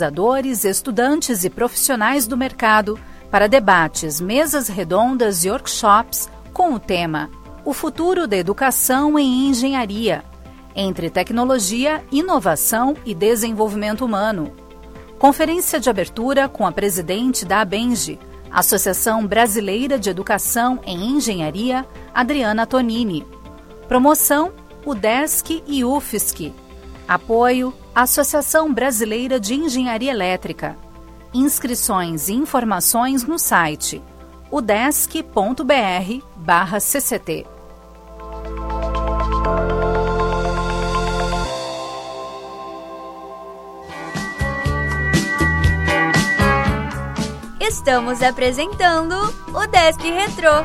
pesquisadores, estudantes e profissionais do mercado para debates, mesas redondas e workshops com o tema O futuro da educação em engenharia, entre tecnologia, inovação e desenvolvimento humano. Conferência de abertura com a presidente da ABENGE, Associação Brasileira de Educação em Engenharia, Adriana Tonini. Promoção, UDESC e UFSC. Apoio, Associação Brasileira de Engenharia Elétrica. Inscrições e informações no site udesc.br/cct. Estamos apresentando o Desk Retrô.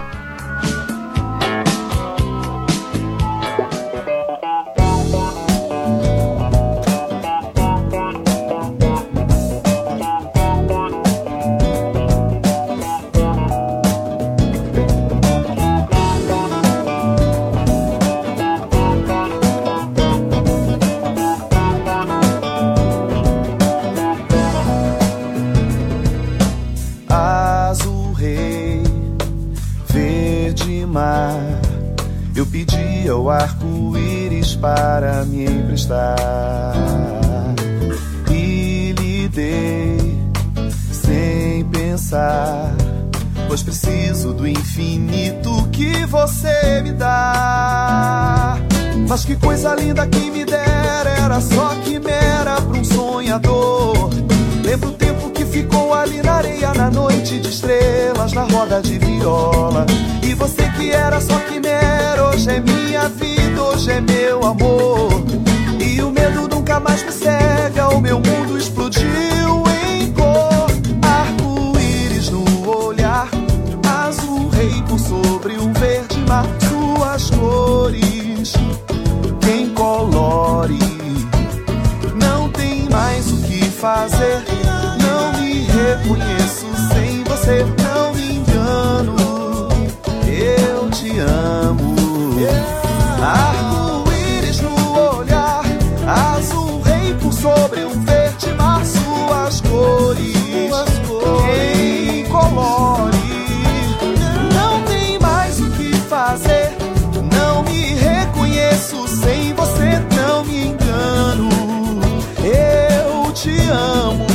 Eu pedi ao arco-íris para me emprestar e lhe dei sem pensar, pois preciso do infinito que você me dá. Mas que coisa linda que me dera, era só quimera pra um sonhador. Lembro o tempo que ficou ali na areia, na noite de estrelas, na roda de viola. E você que era só quimera, hoje é minha vida, hoje é meu amor. E o medo nunca mais me cega, o meu mundo explodiu em cor. Arco-íris no olhar, azul rei por sobre um verde mar. Suas cores, quem colore, não tem mais o que fazer. Não me reconheço sem você, não me engano, eu te amo. Arco-íris no olhar, azul rei por sobre um verde mar. Suas cores, quem colore, não tem mais o que fazer. Não me reconheço sem você, não me engano, eu te amo.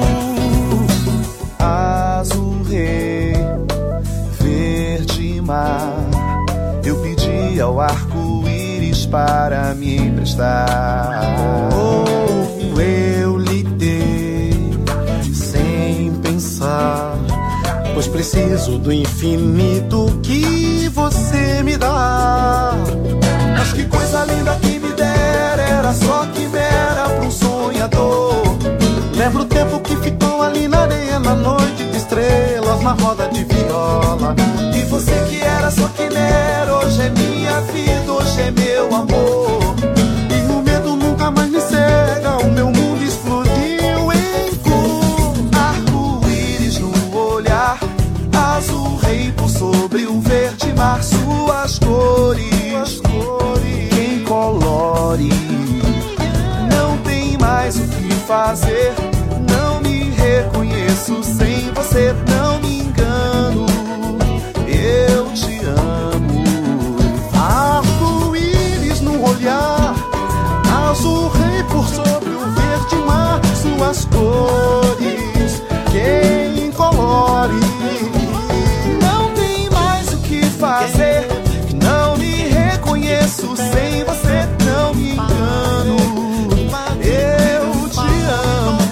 Azul rei, verde mar, eu pedi ao arco-íris para me emprestar. Oh, eu lhe dei sem pensar, pois preciso do infinito que você me dá. Mas que coisa linda que me dera, era só quimera pra um sonhador. Lembro o tempo que ficou ali na areia, na noite de estrelas, na roda de viola. E você que era só quimera, hoje é minha vida, hoje é meu amor. E o medo nunca mais me cega, o meu mundo explodiu em cor. Arco-íris no olhar, azul rei por sobre um verde mar. Suas cores, quem colore, não tem mais o que fazer. Não me reconheço sem você, não me engano, eu te amo. Arco-íris no olhar, azul rei por sobre o verde mar. Suas cores, quem colore, não tem mais o que fazer. Não me reconheço sem você, não me engano, eu te amo.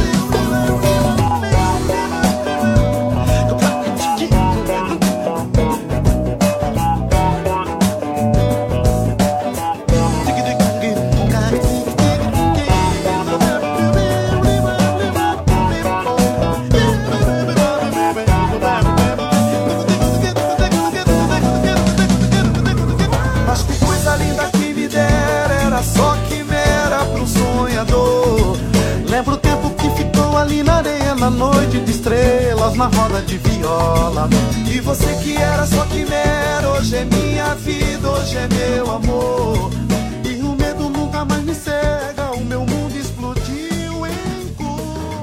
Mas que coisa linda que me dera, era só quimera pra um sonhador. Lembro o tempo que ficou ali na areia, na noite de estrelas, na roda de viola. E você que era só quimera, hoje é minha vida, hoje é meu amor. E o medo nunca mais me cega, o meu mundo explodiu em cor.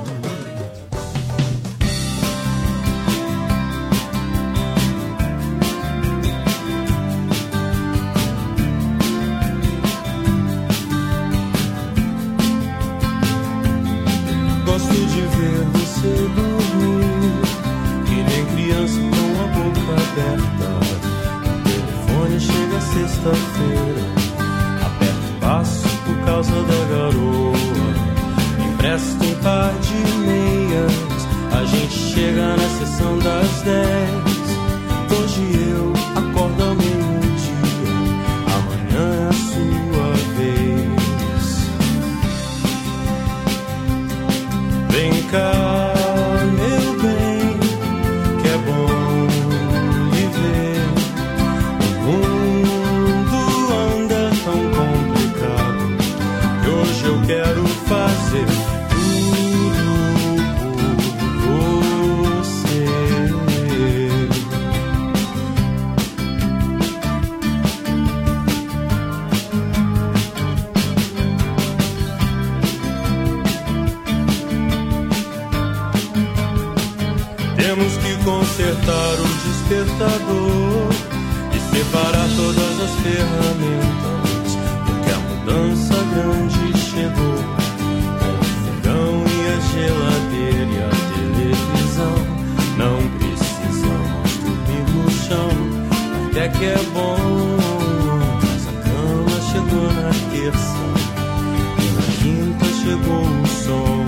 Gosto de ver você dormir, que nem criança com a boca aberta. O telefone chega sexta-feira, aperto o passo por causa da garoa. Empresto um par de meias, a gente chega na sessão das 10. Hoje eu acordo ao meio-dia, amanhã é a sua vez. Vem cá, meu bem, que é bom lhe ver. O mundo anda tão complicado que hoje eu quero fazer tudo por você. Temos que consertar o despertador e separar todas as ferramentas, porque a mudança grande chegou. Com o fogão e a geladeira e a televisão, não precisamos dormir no chão, até que é bom. Mas a cama chegou na terça e na quinta chegou o som.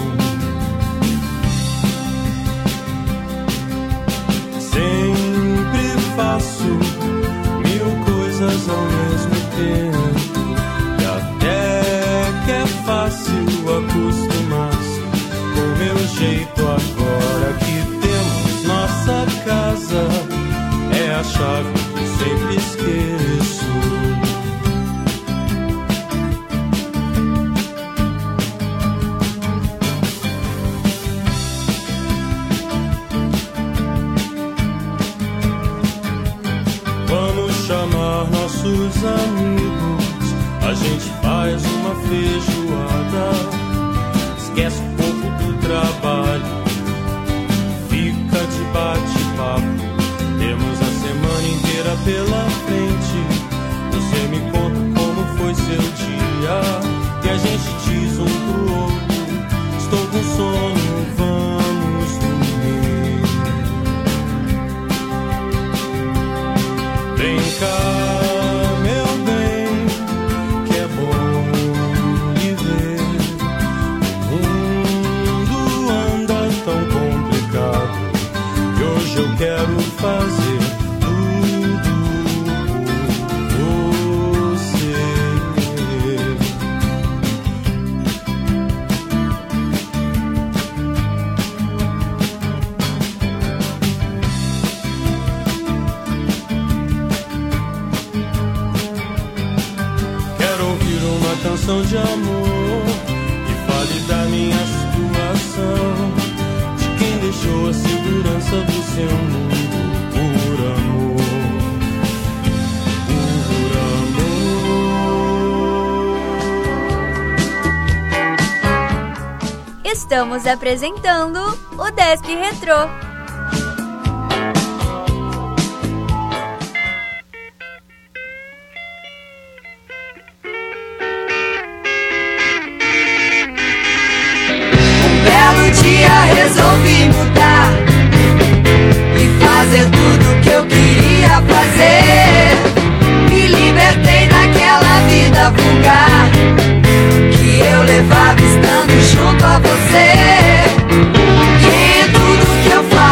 Sempre faço 1000 coisas ao mesmo tempo, e até que é fácil acostumar-se com o meu jeito. Agora que temos nossa casa, é a chave que sempre esqueço. Chamar nossos amigos, a gente faz uma feijoada, esquece um pouco do trabalho, fica de bate-papo. Temos a semana inteira pela frente, você me conta como foi seu dia, e a gente diz um pro outro: estou com sono, vamos dormir. Vem cá, meu bem, que é bom lhe ver. O mundo anda tão complicado que hoje eu quero fazer tudo por você. Canção de amor que fale da minha situação, de quem deixou a segurança do seu mundo por amor, por amor. Estamos apresentando o Desk Retrô. Resolvi mudar e fazer tudo que eu queria fazer. Me libertei daquela vida vulgar que eu levava estando junto a você. E tudo que eu faço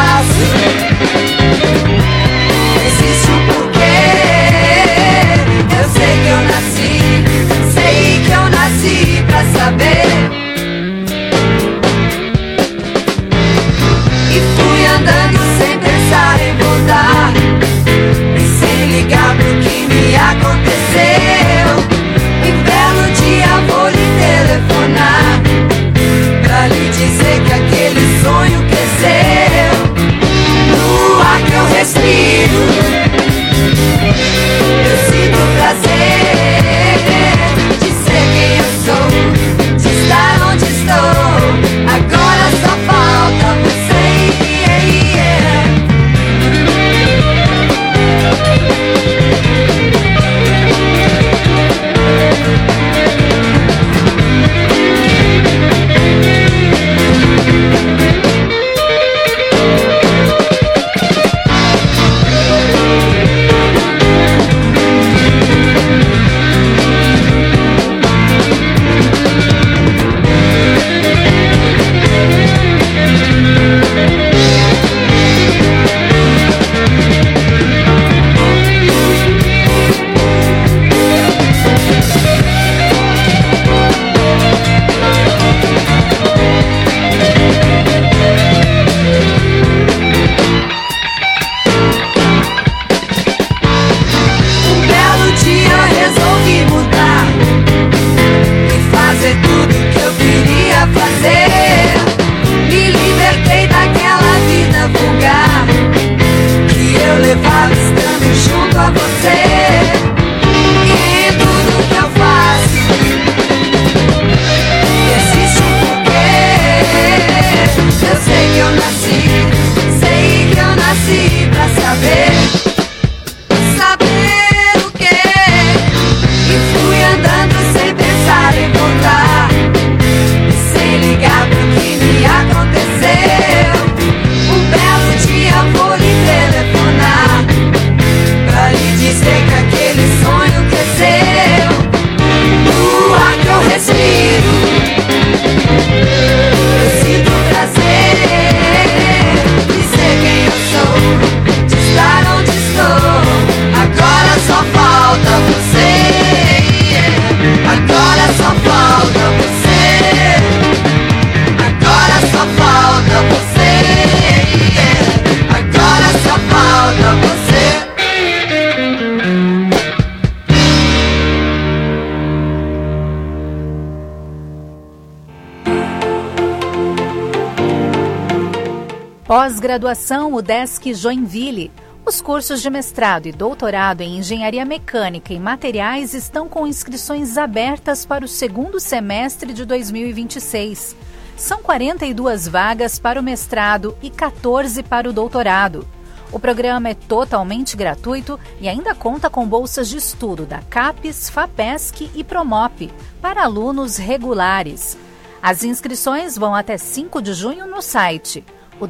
Pós-graduação UDESC Joinville. Os cursos de mestrado e doutorado em Engenharia Mecânica e Materiais estão com inscrições abertas para o segundo semestre de 2026. São 42 vagas para o mestrado e 14 para o doutorado. O programa é totalmente gratuito e ainda conta com bolsas de estudo da CAPES, FAPESC e Promop para alunos regulares. As inscrições vão até 5 de junho no site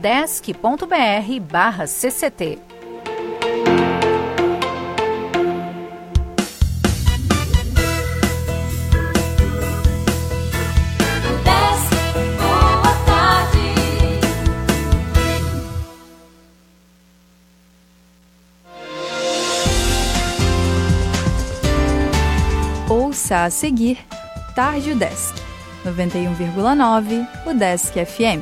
udesc.br/cct. Ouça a seguir Tarde UDESC, 91,9 UDESC FM.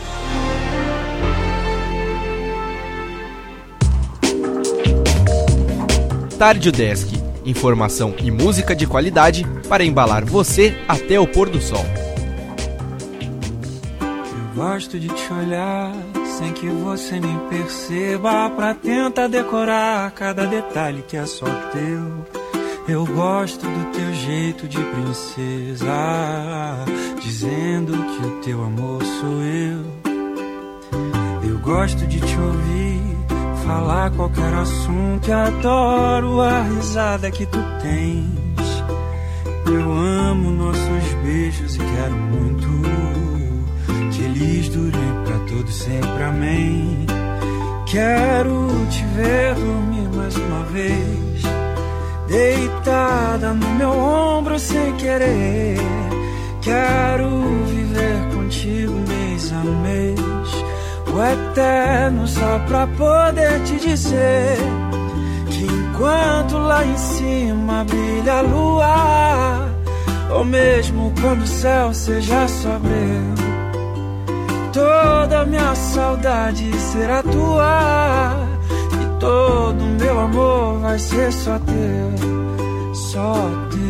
Tarde UDESC, informação e música de qualidade para embalar você até o pôr do sol. Eu gosto de te olhar sem que você nem perceba, pra tentar decorar cada detalhe que é só teu. Eu gosto do teu jeito de princesa, dizendo que o teu amor sou eu. Eu gosto de te ouvir falar qualquer assunto e adoro a risada que tu tens. Eu amo nossos beijos e quero muito que eles durem pra todo sempre, amém. Quero te ver dormir mais uma vez, deitada no meu ombro sem querer. Quero viver contigo mês a mês, o eterno, só pra poder te dizer que enquanto lá em cima brilha a lua, ou mesmo quando o céu seja só breu, toda minha saudade será tua e todo meu amor vai ser só teu, só teu.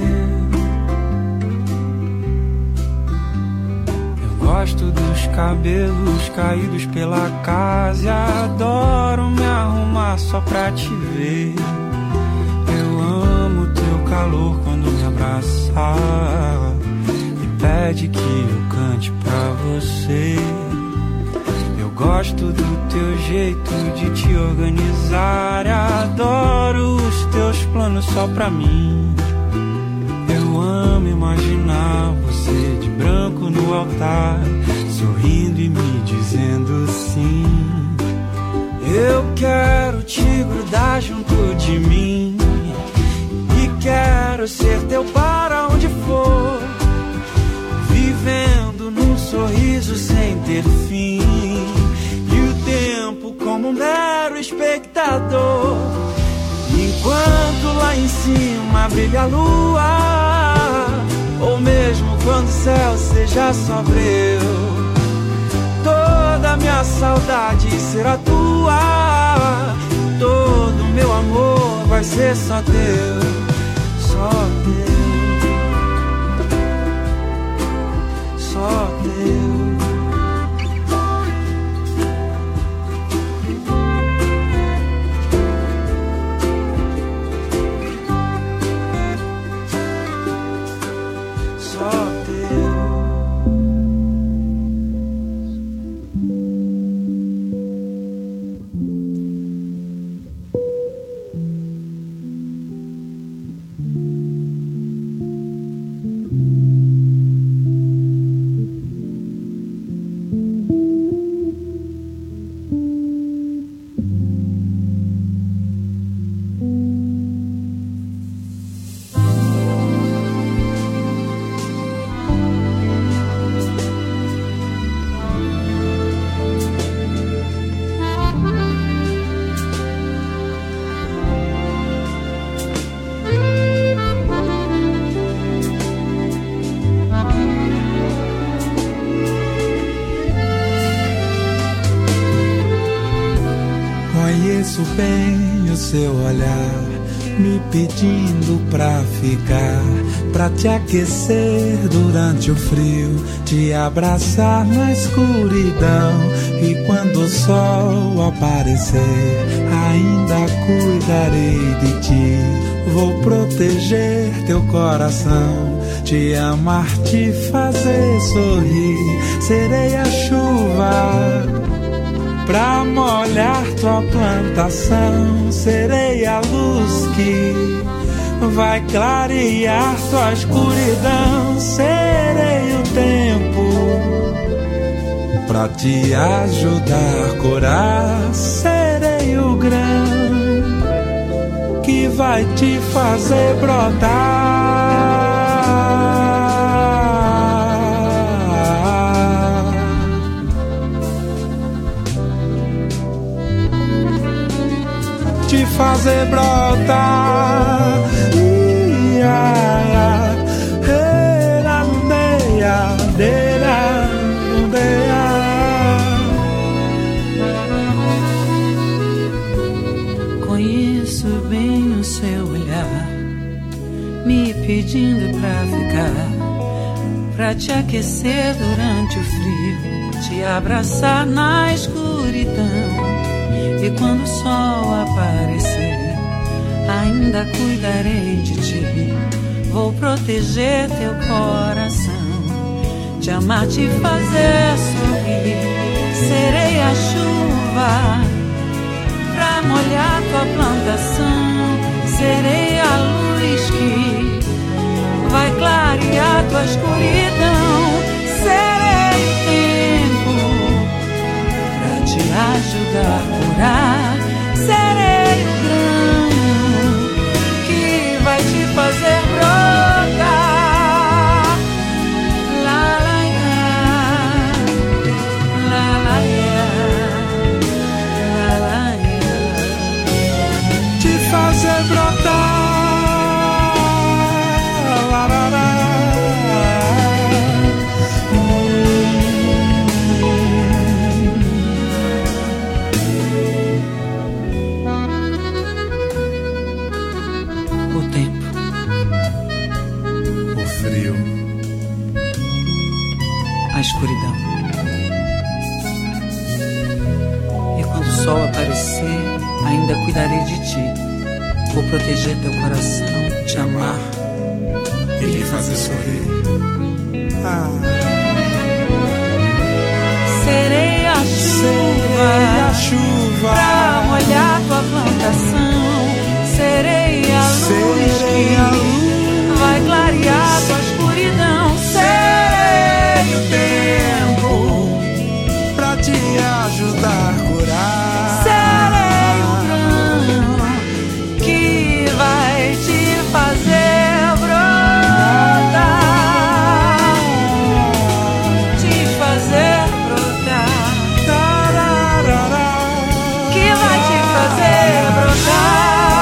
Gosto dos cabelos caídos pela casa e adoro me arrumar só pra te ver. Eu amo teu calor quando me abraça e pede que eu cante pra você. Eu gosto do teu jeito de te organizar e adoro os teus planos só pra mim. Eu amo imaginar você de branco no altar, sorrindo e me dizendo sim. Eu quero te grudar junto de mim e quero ser teu para onde for, vivendo num sorriso sem ter fim e o tempo como um mero espectador. Enquanto lá em cima brilha a lua, ou mesmo quando o céu seja só breu, toda minha saudade será tua, todo meu amor vai ser só teu, só teu, só teu. Conheço bem o seu olhar, me pedindo pra ficar, pra te aquecer durante o frio, te abraçar na escuridão, e quando o sol aparecer, ainda cuidarei de ti. Vou proteger teu coração, te amar, te fazer sorrir. Serei a chuva pra molhar tua plantação, serei a luz que vai clarear tua escuridão. Serei o tempo pra te ajudar a curar. Serei o grão que vai te fazer brotar. Te fazer brotar. Conheço bem o seu olhar, me pedindo pra ficar, pra te aquecer durante o frio, te abraçar na escuridão. E quando o sol aparecer, ainda cuidarei de ti. Vou proteger teu coração, te amar, te fazer sorrir. Serei a chuva pra molhar tua plantação. Serei a luz que vai clarear tua escuridão. Serei o tempo pra te ajudar a curar. Serei o grão que vai te fazer brotar. La la ya, la la ya, la la ya. Te fazer brotar. La la la. A escuridão. E quando o sol aparecer, ainda cuidarei de ti. Vou proteger teu coração, te amar e lhe fazer sorrir. Serei a chuva pra molhar tua plantação. Serei a luz que vai clarear tua escuridão. Serei o tempo pra te ajudar a curar. Serei o grão que vai te fazer brotar. Te fazer brotar. Que vai te fazer brotar.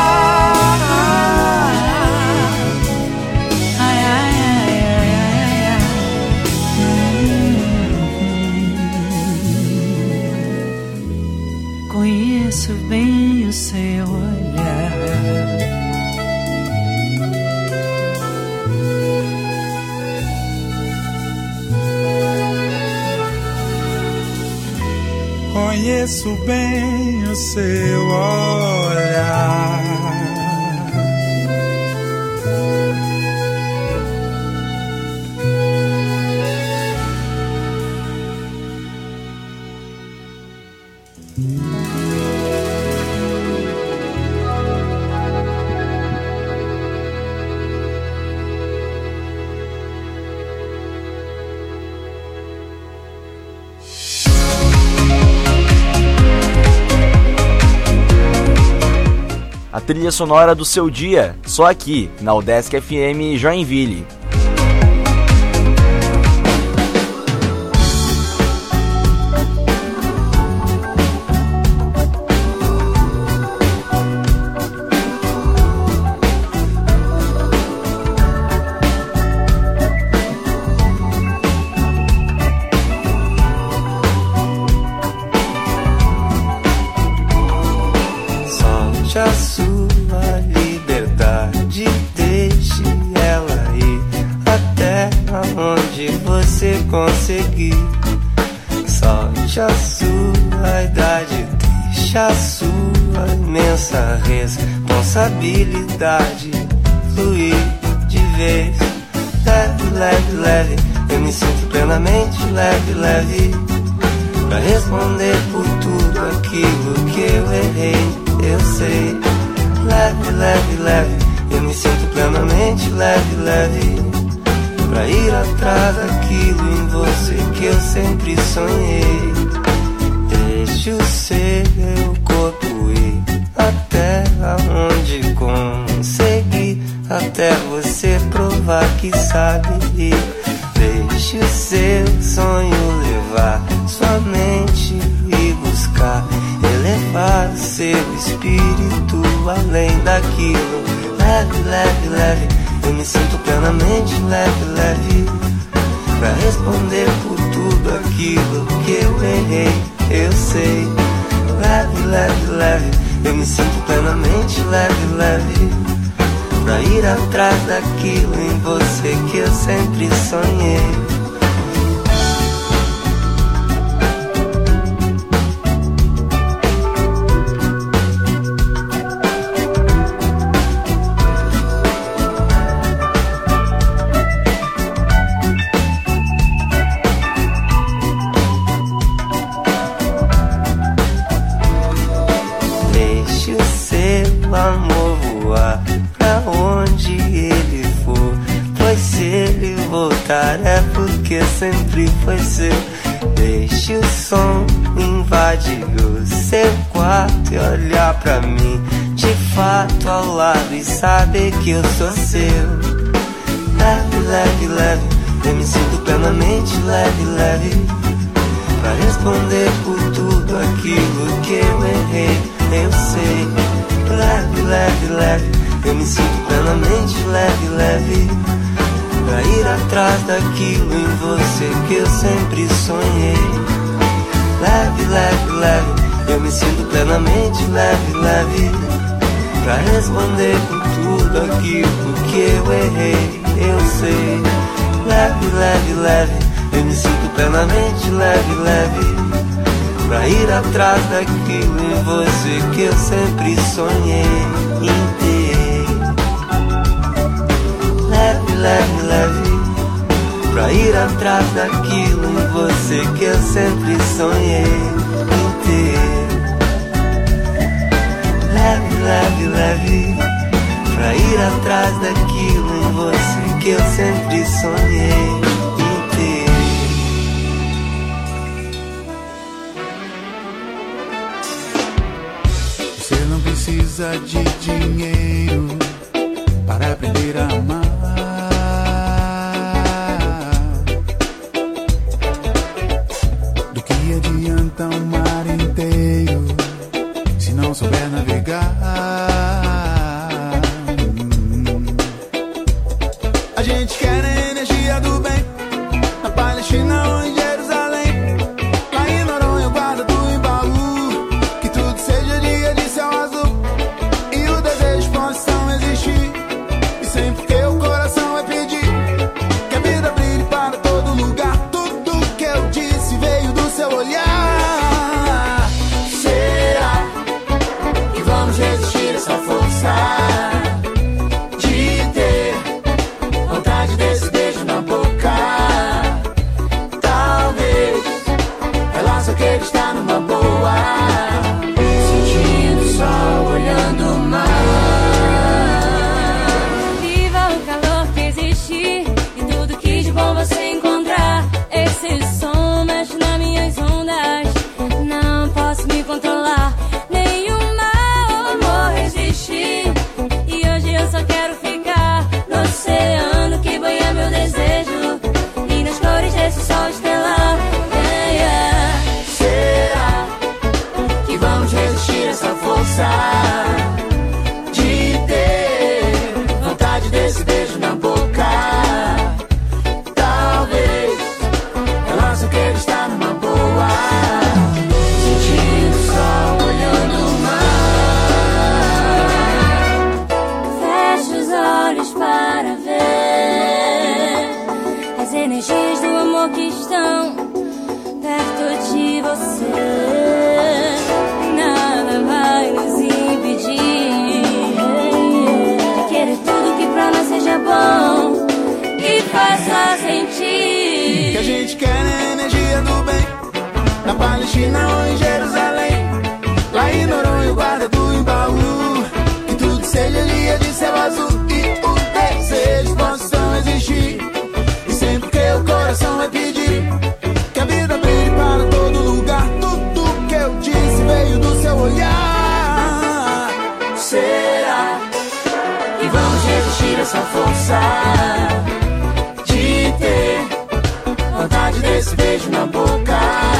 Conheço bem o seu olhar. Conheço bem o seu olhar. A trilha sonora do seu dia, só aqui, na UDESC FM Joinville. A sua liberdade conseguir. Solte a sua idade, deixa a sua imensa responsabilidade fluir de vez. Leve, leve, leve, eu me sinto plenamente leve, leve, pra responder por tudo aquilo que eu errei, eu sei. Leve, leve, leve, eu me sinto plenamente leve, leve, pra ir atrás daquilo em você que eu sempre sonhei. Deixe o seu corpo ir até aonde conseguir, até você provar que sabe ir. Deixe o seu sonho levar sua mente e buscar elevar o seu espírito além daquilo. Leve, leve, leve, eu me sinto plenamente leve, leve, pra responder por tudo aquilo que eu errei, eu sei. Leve, leve, leve, eu me sinto plenamente leve, leve, pra ir atrás daquilo em você que eu sempre sonhei. É porque sempre foi seu. Deixe o som invadir o seu quarto e olhar pra mim de fato ao lado e saber que eu sou seu. Leve, leve, leve, eu me sinto plenamente leve, leve, pra responder por tudo aquilo que eu errei, eu sei. Leve, leve, leve, eu me sinto plenamente leve, leve, pra ir atrás daquilo em você que eu sempre sonhei. Leve, leve, leve, eu me sinto plenamente leve, leve, pra responder por tudo aquilo que eu errei, eu sei. Leve, leve, leve, eu me sinto plenamente leve, leve, pra ir atrás daquilo em você que eu sempre sonhei em ter. Leve, leve, leve, pra ir atrás daquilo em você que eu sempre sonhei em ter. Leve, leve, leve, pra ir atrás daquilo em você que eu sempre sonhei em ter. Você não precisa de dinheiro para aprender a amar. Do que adianta um mar inteiro se não souber navegar? A gente quer a energia do bem na Palestina ou em Jerusalém, lá em Noronha, Guarda do Embaú, que tudo seja dia de céu azul e o desejo possam existir. Sempre que o coração vai pedir que a vida brilhe para todo lugar. Tudo que eu disse veio do seu olhar. Será que vamos resistir a essa força de ter vontade desse beijo na boca? Talvez ela só queira estar numa boa, sentindo o sol, olhando o mar. Bom você encontrar esse som mexe nas minhas ondas. Não posso me controlar, nenhum mal vou resistir. E hoje eu só quero ficar no oceano que banha meu desejo e nas cores desse sol estelar. Yeah, yeah. Será que vamos resistir a essa força de ter vontade desse beijo na boca? Quero estar numa boa, sentindo o sol, olhando o mar. Feche os olhos para ver as energias do amor que está você, nada vai nos impedir de querer tudo que pra nós seja bom e faça sentir que a gente quer a energia do bem, na Palestina ou em Jerusalém, lá em Noronha o guarda do Imbaú, que tudo seja dia de céu azul e o desejo possam existir, e sempre que o coração vai pedir que a vida brilhe para todo lugar, tudo que eu disse veio do seu olhar. Será que vamos resistir a essa força de ter vontade desse beijo na boca?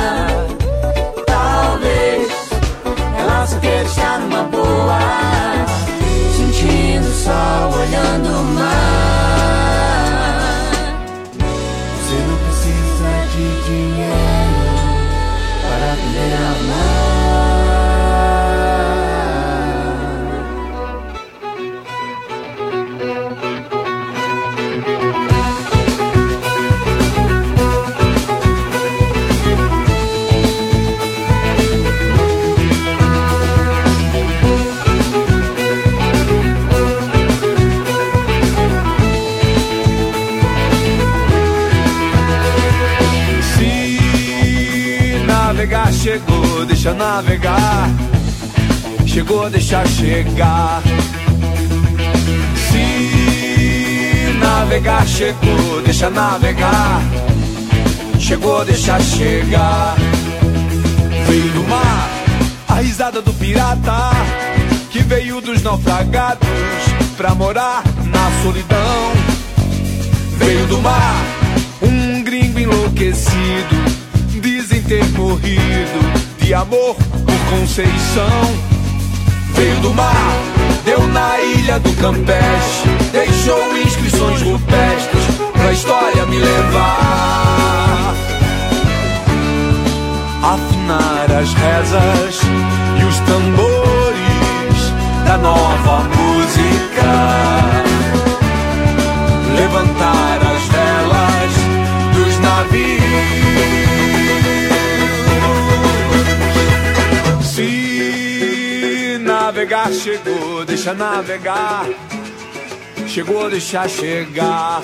Talvez ela só queira estar numa boa, sentindo o sol, olhando o mar. Você não precisa de dinheiro para aprender a amar. Chegou, deixa navegar. Chegou, deixa chegar. Se navegar chegou, deixa navegar. Chegou, deixa chegar. Veio do mar a risada do pirata que veio dos naufragados pra morar na solidão. Veio do mar um gringo enlouquecido, dizem ter morrido de amor por Conceição. Veio do mar, deu na ilha do Campeche, deixou inscrições rupestres pra história me levar. Afinar as rezas e os tambores da nova música, levantar as velas dos navios. Se navegar chegou, deixa navegar. Chegou, deixa chegar.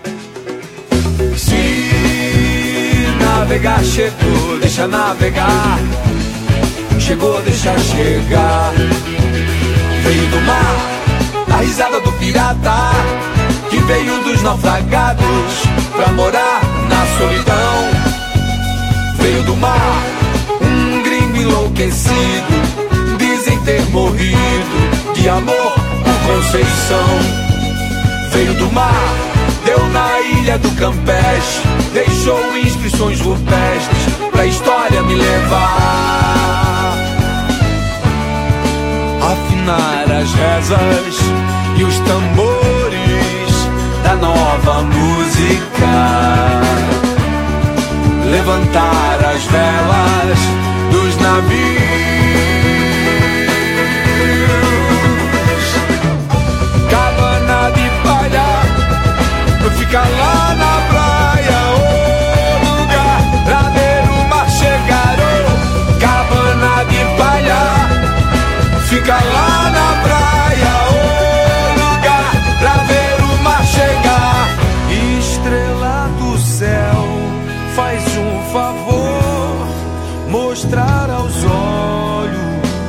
Se navegar chegou, deixa navegar. Chegou, deixa chegar. Veio do mar a risada do pirata que veio dos naufragados pra morar na solidão. Veio do mar um gringo enlouquecido, dizem ter morrido de amor por Conceição. Veio do mar, deu na ilha do Campeche, deixou inscrições rupestres pra história me levar. Afinar as rezas e os tambores da nova música, levantar as velas dos navios. Cabana de palha, fica lá na praia, o lugar pra ver o mar chegar. Oh, cabana de palha, fica lá na praia, o lugar pra ver o mar chegar. Estrela do céu, faz um favor, mostrar aos olhos.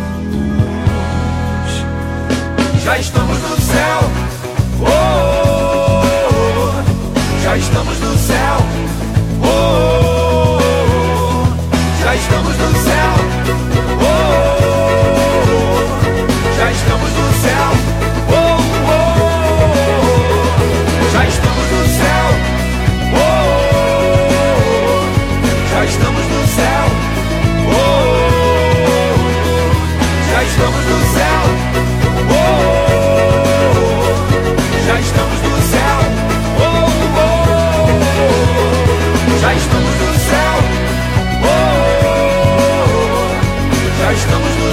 Já estamos no céu, oh, oh, oh. Já estamos no céu, oh, oh, oh. Já estamos no céu, oh, oh, oh. Já estamos no céu, oh, oh, oh. Já estamos no céu, oh, oh, oh. Já estamos no céu, oh, oh, oh. Já estamos no céu, oh, oh, oh. Já estamos no céu, oh, oh, oh. Já estamos no céu, oh, oh, oh. Já estamos no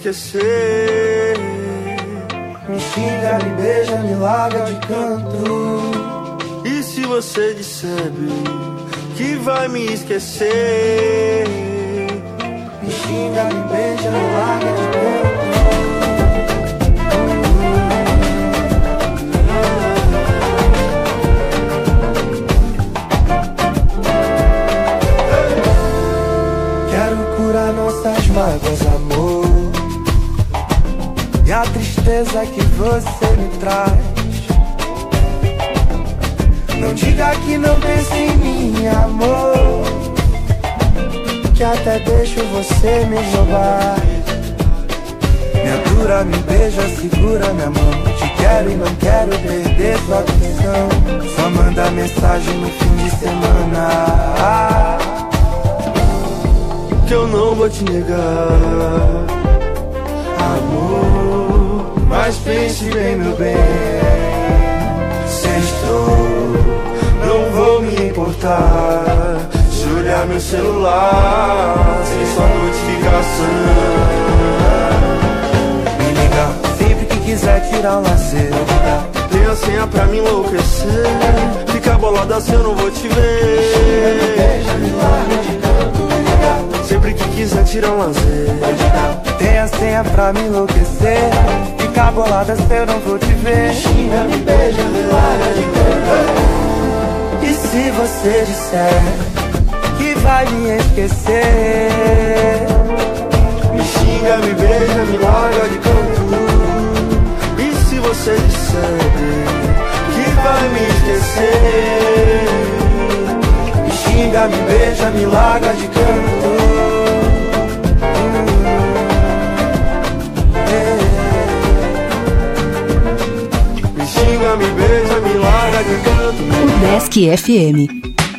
esquecer. Me xinga, me beija, me larga de canto. E se você disser que vai me esquecer, me xinga, me beija, me larga de canto. Nossas mágoas, amor, e a tristeza que você me traz. Não diga que não pensa em mim, amor, que até deixo você me roubar. Me atura, me beija, segura minha mão. Te quero e não quero perder sua atenção. Só manda mensagem no fim de semana, que eu não vou te negar, amor. Mas pense bem, meu bem, sextou, não vou me importar se olhar meu celular sem sua notificação. Me liga sempre que quiser tirar um lazer. Tem a senha pra me enlouquecer. Fica bolada se eu não vou te ver. Sempre que quiser tirar um lazer. Tem a senha pra me enlouquecer. Fica bolada se eu não vou te ver. Me xinga, me beija, me larga de canto. E se você disser que vai me esquecer, me xinga, me beija, me larga de canto. E se você disser que vai me esquecer, me xinga, me beija, me larga de canto. Me xinga, me beija, me larga de canto. O Desk FM.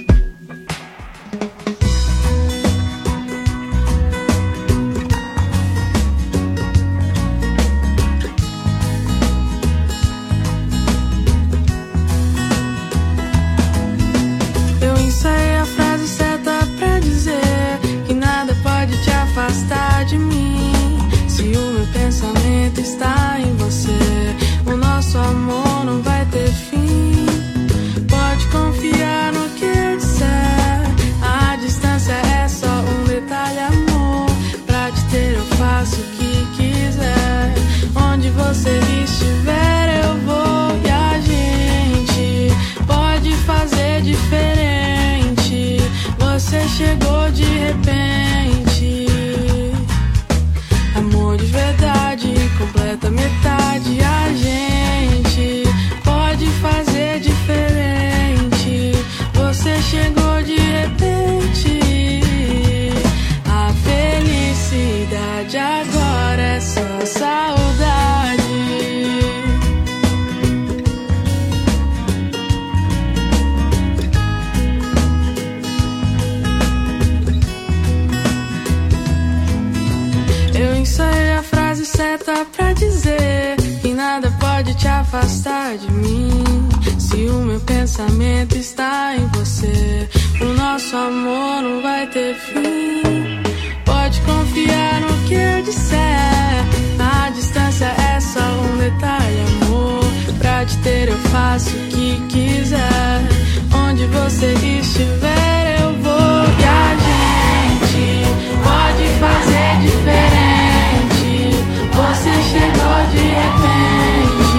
Chegou de repente, amor de verdade, completa metade. A gente pode fazer diferente. Você chegou de repente. A felicidade agora é só saudade. Ensaiei a frase certa pra dizer que nada pode te afastar de mim. Se o meu pensamento está em você, o nosso amor não vai ter fim. Pode confiar no que eu disser. A distância é só um detalhe, amor. Pra te ter eu faço o que quiser. Onde você estiver eu vou. E a gente pode fazer diferente. Você chegou de repente.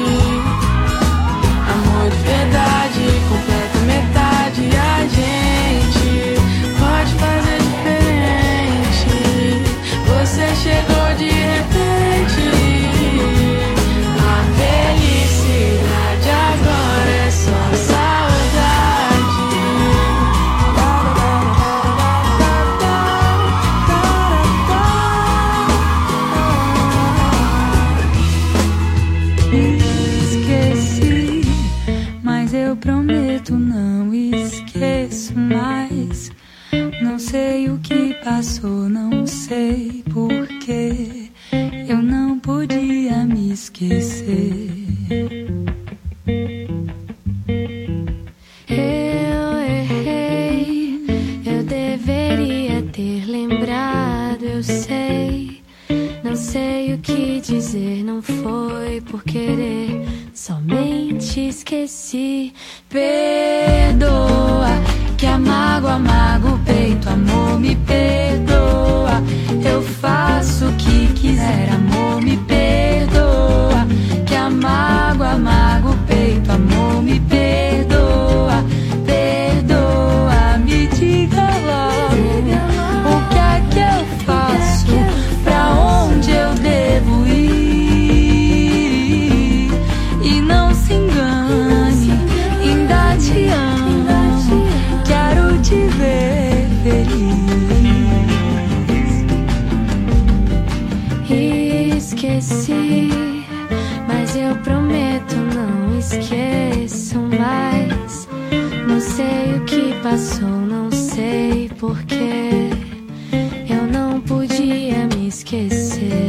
Amor de verdade, completa metade. A gente pode fazer diferente. Você chegou de repente. A felicidade agora é só saudade. Esqueci, mas eu prometo não esqueço mais. Não sei o que passou, não sei porquê. Eu não podia me esquecer. Eu errei, eu deveria ter lembrado. Eu sei, não sei querer, somente esqueci. Perdoa, que amarga o peito, amor, me perdoa. Eu faço o que quiser, amor, me perdoa. Que amarga o peito, amor, me perdoa. Perdoa, me diga logo o que é que eu faço, pra onde eu devo ir. E não se engane, ainda te amo, quero te ver feliz. Esqueci, mas eu prometo não esqueço mais. Não sei o que passou, não sei porquê. Eu não podia me esquecer.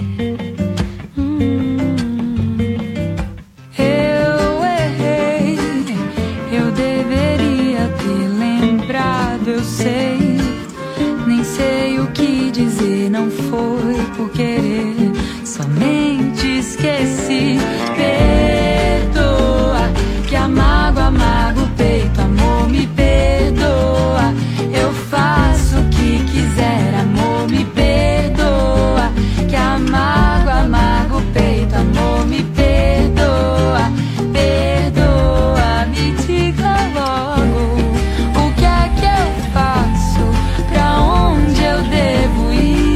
Eu errei, eu deveria ter lembrado, eu sei. Nem sei o que dizer, não foi por querer, somente esqueci. Perdoa, que amarga o peito, amor, me perdoa. Eu faço o que quiser, amor, me perdoa. Que amarga o peito, amor, me perdoa. Perdoa, me diga logo o que é que eu faço, pra onde eu devo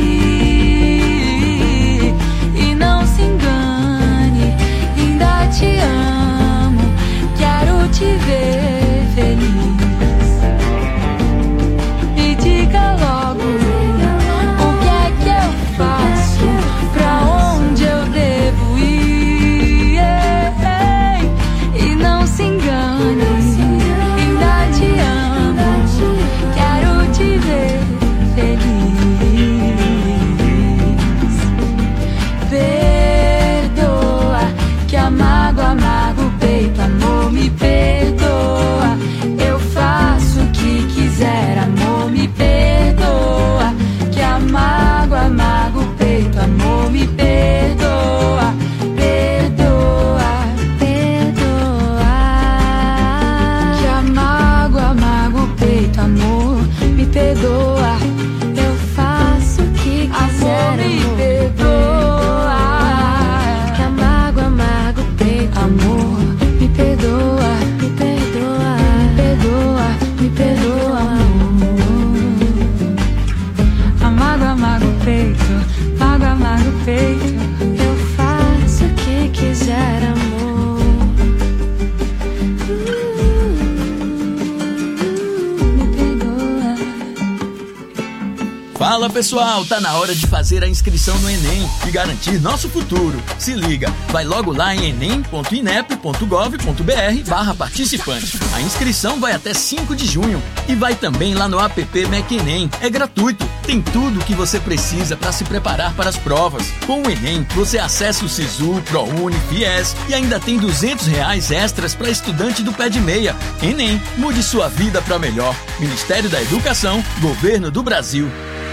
ir. E não se engane, ainda te amo, quero te ver feliz. Me diga logo o que é que eu faço, pra onde eu devo ir. E não se engane, ainda te amo, quero te ver feliz. Perdoa, que amarga o peito, amor, me perdoa. Eu faço o que quiser, amor, me perdoa. Que amarga o peito, amor, me perdoa. Perdoa, perdoa. Que amarga o peito, amor, me perdoa. Eu faço o que quiser, amor, me perdoa. Que amarga o peito, amor, me perdoa, me perdoa, me perdoa, amor. Amarga o peito, amarga o peito. Eu faço o que quiser, amor. Me perdoa. Fala pessoal, tá na hora de fazer a inscrição no Enem e garantir nosso futuro. Se liga, vai logo lá em enem.inep.gov.br/participante. A inscrição vai até 5 de junho e vai também lá no app MecEnem. É gratuito, tem tudo o que você precisa para se preparar para as provas. Com o Enem, você acessa o Sisu, ProUni, Fies e ainda tem R$200 extras para estudante do pé de meia. Enem, mude sua vida para melhor. Ministério da Educação, Governo do Brasil.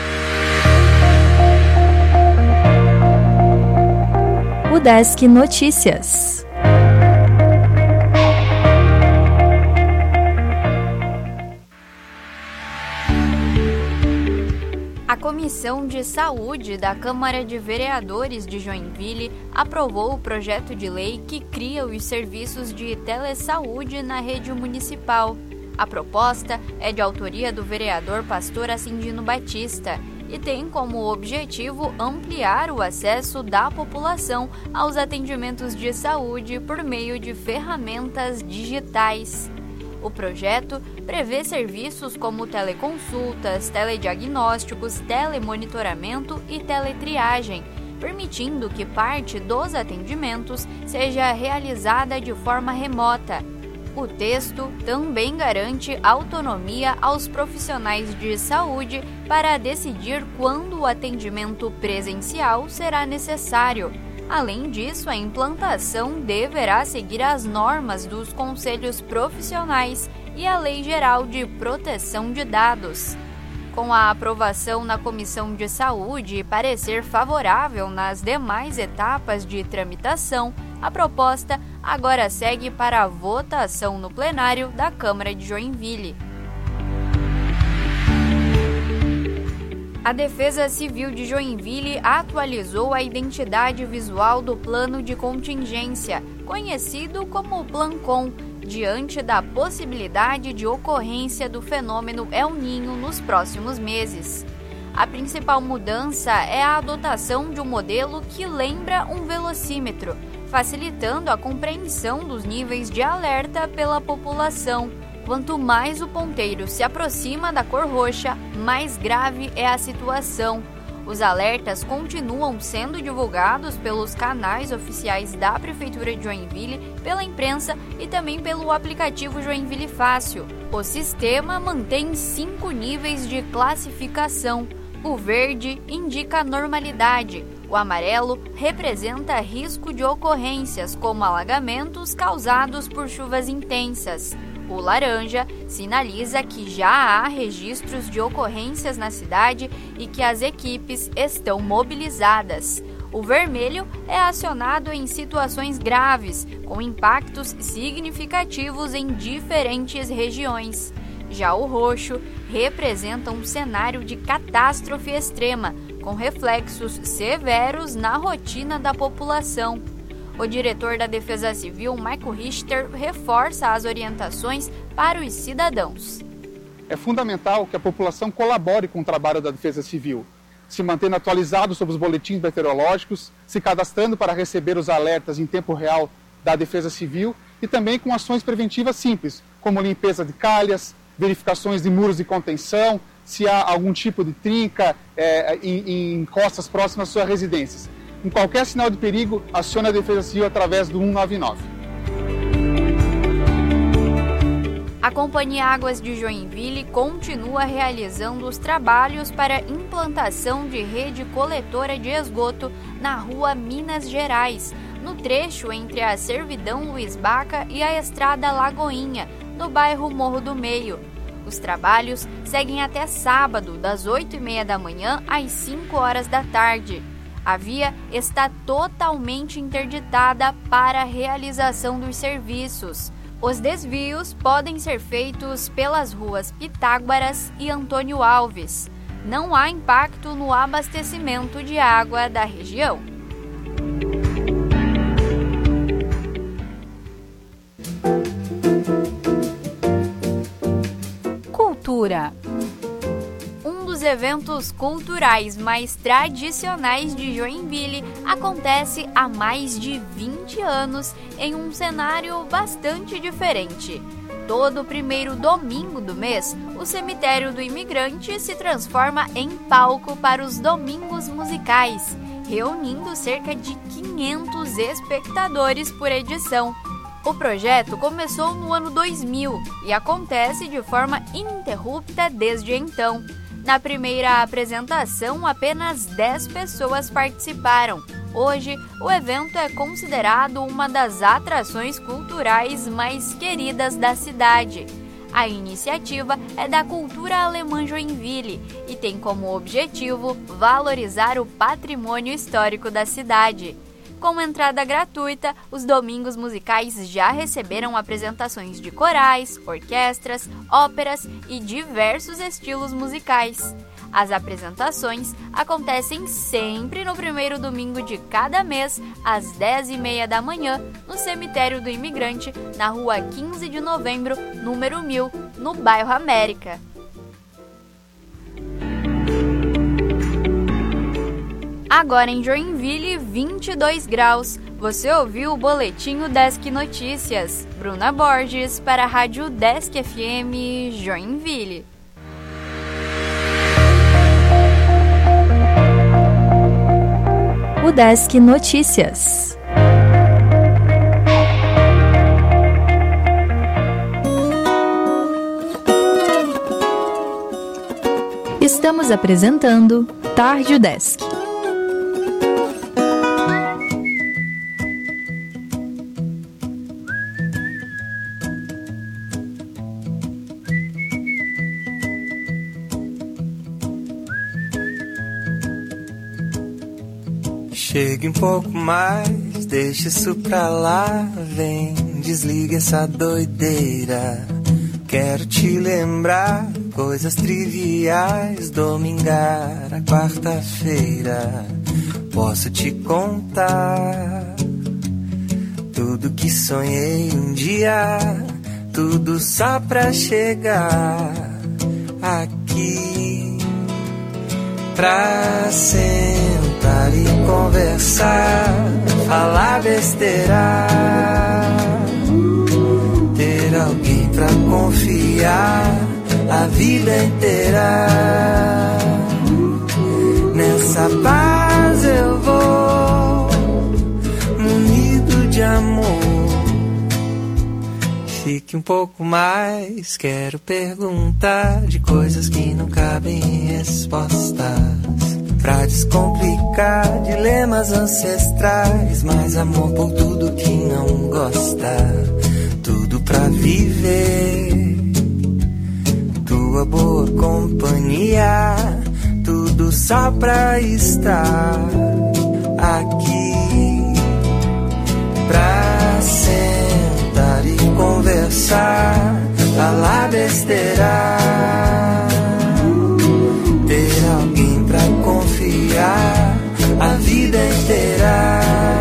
O Desk Notícias. A Comissão de Saúde da Câmara de Vereadores de Joinville aprovou o projeto de lei que cria os serviços de telesaúde na rede municipal. A proposta é de autoria do vereador Pastor Acindino Batista e tem como objetivo ampliar o acesso da população aos atendimentos de saúde por meio de ferramentas digitais. O projeto prevê serviços como teleconsultas, telediagnósticos, telemonitoramento e teletriagem, permitindo que parte dos atendimentos seja realizada de forma remota. O texto também garante autonomia aos profissionais de saúde para decidir quando o atendimento presencial será necessário. Além disso, a implantação deverá seguir as normas dos conselhos profissionais e a Lei Geral de Proteção de Dados. Com a aprovação na Comissão de Saúde e parecer favorável nas demais etapas de tramitação, a proposta agora segue para a votação no plenário da Câmara de Joinville. A Defesa Civil de Joinville atualizou a identidade visual do plano de contingência, conhecido como Plancon, diante da possibilidade de ocorrência do fenômeno El Niño nos próximos meses. A principal mudança é a adotação de um modelo que lembra um velocímetro, facilitando a compreensão dos níveis de alerta pela população. Quanto mais o ponteiro se aproxima da cor roxa, mais grave é a situação. Os alertas continuam sendo divulgados pelos canais oficiais da Prefeitura de Joinville, pela imprensa e também pelo aplicativo Joinville Fácil. O sistema mantém 5 níveis de classificação. O verde indica normalidade. O amarelo representa risco de ocorrências, como alagamentos causados por chuvas intensas. O laranja sinaliza que já há registros de ocorrências na cidade e que as equipes estão mobilizadas. O vermelho é acionado em situações graves, com impactos significativos em diferentes regiões. Já o roxo representa um cenário de catástrofe extrema, com reflexos severos na rotina da população. O diretor da Defesa Civil, Michael Richter, reforça as orientações para os cidadãos. É fundamental que a população colabore com o trabalho da Defesa Civil, se mantendo atualizado sobre os boletins meteorológicos, se cadastrando para receber os alertas em tempo real da Defesa Civil e também com ações preventivas simples, como limpeza de calhas, verificações de muros de contenção, se há algum tipo de trinca em encostas próximas às suas residências. Em qualquer sinal de perigo, acione a Defesa Civil através do 199. A Companhia Águas de Joinville continua realizando os trabalhos para implantação de rede coletora de esgoto na rua Minas Gerais, no trecho entre a Servidão Luiz Baca e a Estrada Lagoinha, no bairro Morro do Meio. Os trabalhos seguem até sábado, das 8h30 da manhã às 5 horas da tarde. A via está totalmente interditada para a realização dos serviços. Os desvios podem ser feitos pelas ruas Pitágoras e Antônio Alves. Não há impacto no abastecimento de água da região. Cultura. Um dos eventos culturais mais tradicionais de Joinville acontece há mais de 20 anos em um cenário bastante diferente. Todo primeiro domingo do mês, o Cemitério do Imigrante se transforma em palco para os domingos musicais, reunindo cerca de 500 espectadores por edição. O projeto começou no ano 2000 e acontece de forma ininterrupta desde então. Na primeira apresentação, apenas 10 pessoas participaram. Hoje, o evento é considerado uma das atrações culturais mais queridas da cidade. A iniciativa é da Cultura Alemã Joinville e tem como objetivo valorizar o patrimônio histórico da cidade. Com entrada gratuita, os domingos musicais já receberam apresentações de corais, orquestras, óperas e diversos estilos musicais. As apresentações acontecem sempre no primeiro domingo de cada mês, às 10h30 da manhã, no Cemitério do Imigrante, na rua 15 de novembro, número 1000, no bairro América. Agora em Joinville, 22 graus. Você ouviu o Boletim Udesc Notícias. Bruna Borges para a Rádio Udesc FM Joinville. Udesc Notícias. Estamos apresentando Tarde Udesc. Chegue um pouco mais deixa isso pra lá, vem, desliga essa doideira. Quero te lembrar coisas triviais, domingar a quarta-feira. Posso te contar tudo que sonhei um dia, tudo só pra chegar aqui, pra sentar e conversar, falar besteira, ter alguém pra confiar a vida inteira. Nessa paz eu vou, munido de amor. Fique um pouco mais, quero perguntar de coisas que não cabem em respostas. Pra descomplicar dilemas ancestrais, mais amor por tudo que não gosta. Tudo pra viver, tua boa companhia, tudo só pra estar aqui, pra sentar e conversar, falar besteira, ter alguém pra confiar a vida inteira.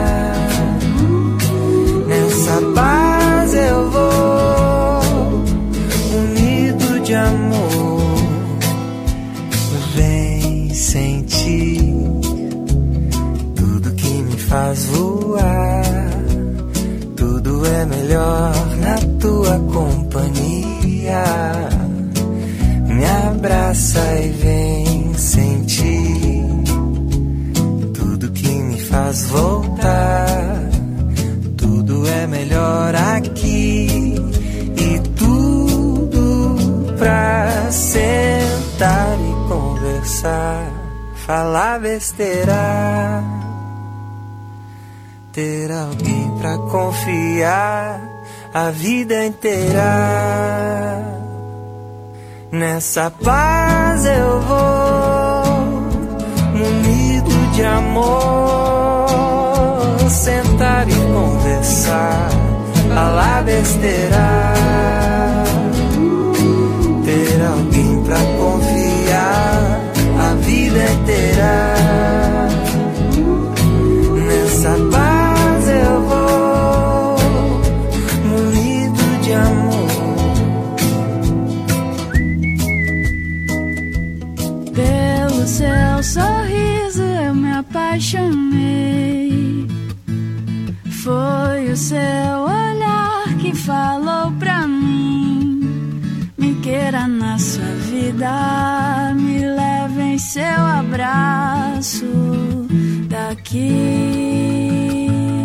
Nessa paz eu vou, unido de amor. Vem sentir tudo que me faz voar. Tudo é melhor na tua companhia. Me abraça e vem sentir tudo que me faz voltar. Tudo é melhor aqui e tudo pra sentar e conversar, falar besteira, ter alguém pra confiar a vida inteira. Nessa paz eu vou, munido de amor, sentar e conversar, falar besteira, ter alguém pra confiar a vida inteira. Nessa paz eu vou, munido de amor. Pelo seu sorriso eu me apaixonei. Foi o seu olhar que falou pra mim: me queira na sua vida, me leve em seu abraço daqui.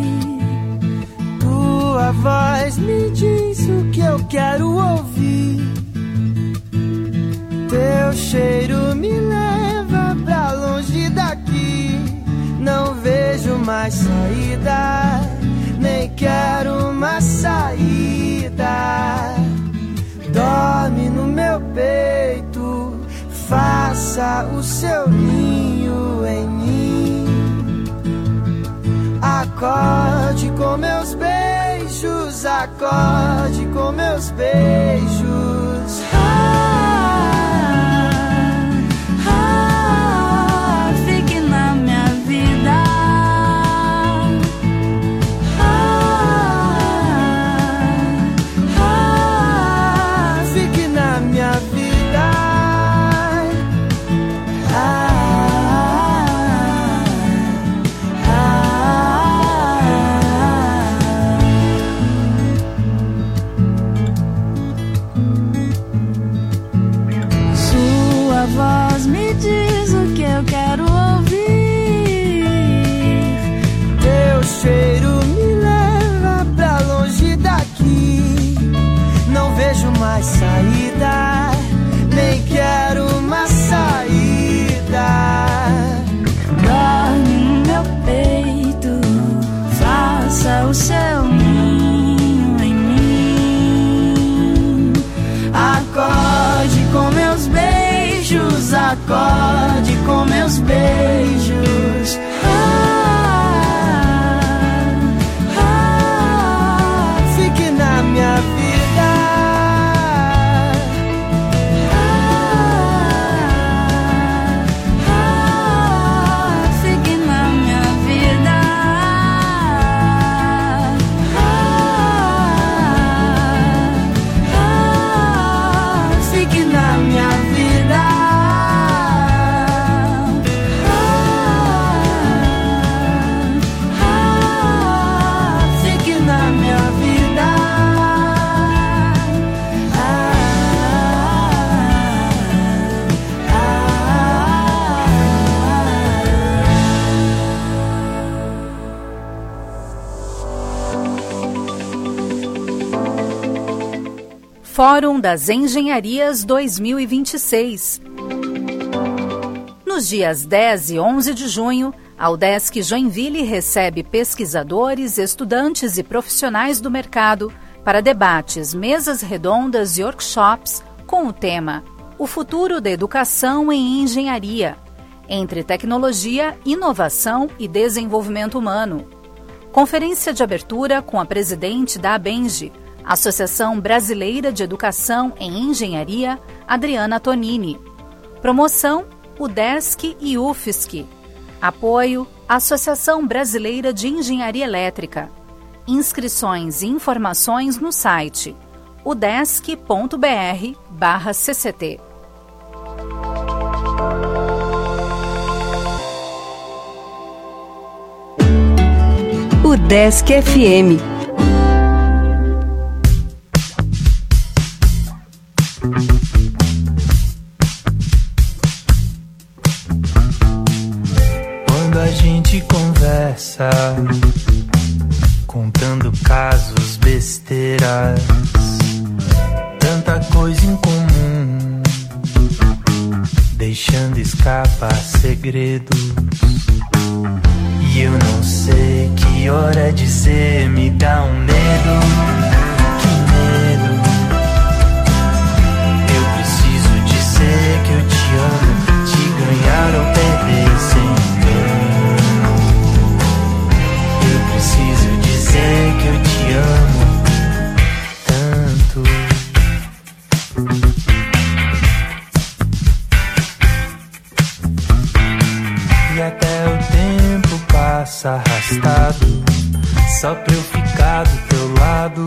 Tua voz me diz o que eu quero ouvir. Teu cheiro me leva pra longe daqui. Não vejo mais saída, nem quero uma saída. Dorme no meu peito, faça o seu ninho em mim. Acorde com meus beijos, acorde com meus beijos. Fique na minha vida. Fique na minha vida. Sua voz me diz o que eu quero ouvir. Teu cheiro me leva pra longe daqui. Não vejo mais saída, nem quero uma saída. Dorme no meu peito, faça o seu ninho em mim. Acorde com meus beijos, acorde com meus beijos. Fórum das Engenharias 2026. Nos dias 10 e 11 de junho, a UDESC Joinville recebe pesquisadores, estudantes e profissionais do mercado para debates, mesas redondas e workshops com o tema O futuro da educação em engenharia, entre tecnologia, inovação e desenvolvimento humano. Conferência de abertura com a presidente da ABENGE, Associação Brasileira de Educação em Engenharia, Adriana Tonini. Promoção, UDESC e UFSC. Apoio, Associação Brasileira de Engenharia Elétrica. Inscrições e informações no site udesc.br/cct. UDESC FM. Quando a gente conversa, contando casos, besteiras, tanta coisa em comum, deixando escapar segredos. E eu não sei que hora dizer, me dá um medo, que medo. Eu preciso dizer que eu te amo, te ganhar ou perder sem engano. Eu preciso dizer que eu te amo tanto. E até o tempo passa arrastado, só pra eu ficar do teu lado.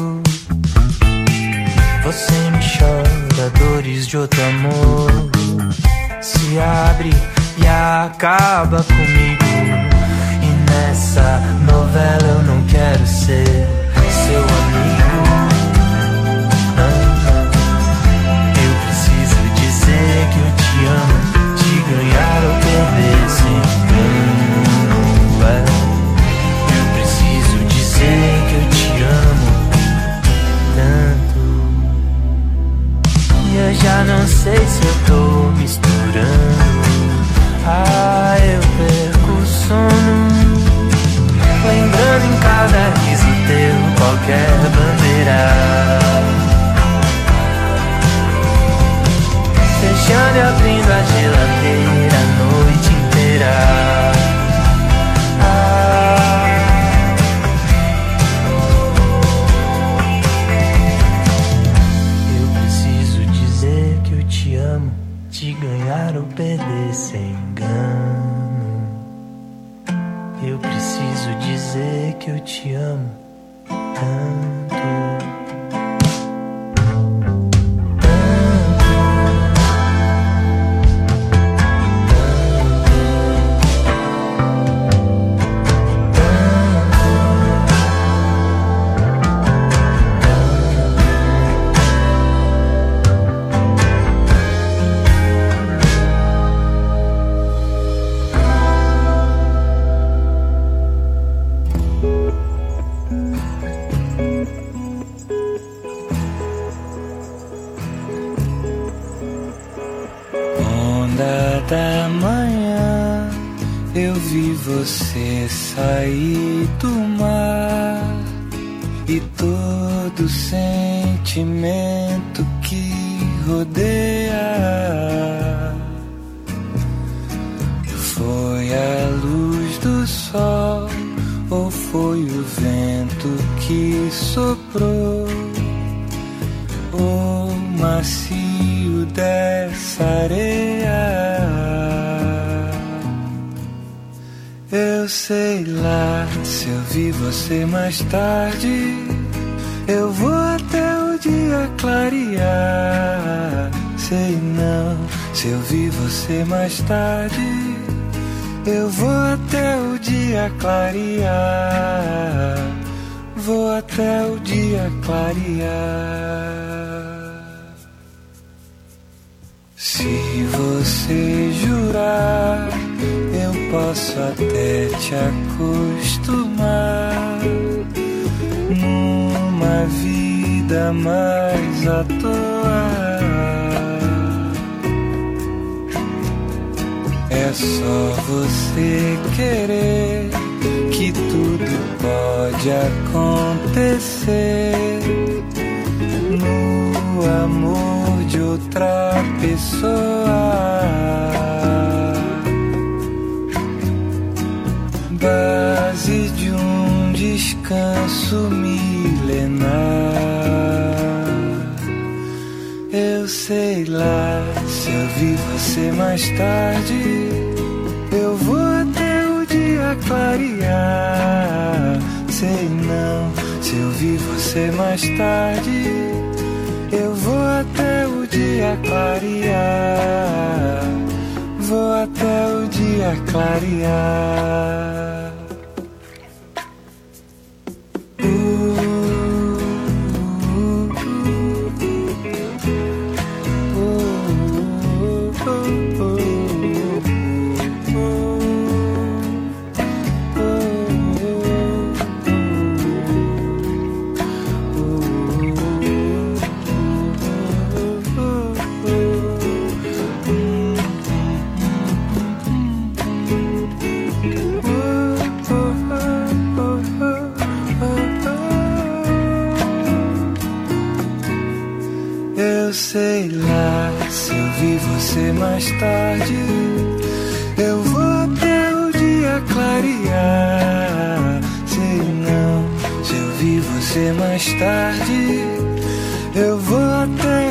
Você me chora dores de outro amor, se abre e acaba comigo. E nessa novela eu não quero ser seu amigo. Eu preciso dizer que eu te amo, te ganhar ou perder sem engano. Eu preciso dizer que eu te amo tanto. E eu já não sei se eu tô misturando. Eu perco o sono, lembrando em cada riso teu qualquer bandeira. Fechando e abrindo a geladeira a noite inteira. Eu preciso dizer que eu te amo, te ganhar ou perder sem engano. Eu preciso dizer que eu te amo tanto. Da manhã eu vi você sair do mar, e todo sentimento que rodeia foi a luz do sol ou foi o vento que soprou, o macio dessa areia. Eu sei lá, se eu vi você mais tarde, eu vou até o dia clarear. Sei não, se eu vi você mais tarde, eu vou até o dia clarear. Vou até o dia clarear. Se você jurar, eu posso até te acostumar numa vida vida mais à toa. É só você querer que tudo pode acontecer. No amor de outra pessoa, base de um descanso milenar. Eu sei lá, se eu vi você mais tarde, eu vou até o dia clarear. Sei não, se eu vi você mais tarde, eu vou até o dia clarear. Vou até o dia clarear. Eu sei lá, se eu vi você mais tarde, eu vou até o dia clarear. Sei não, se eu vi você mais tarde, eu vou até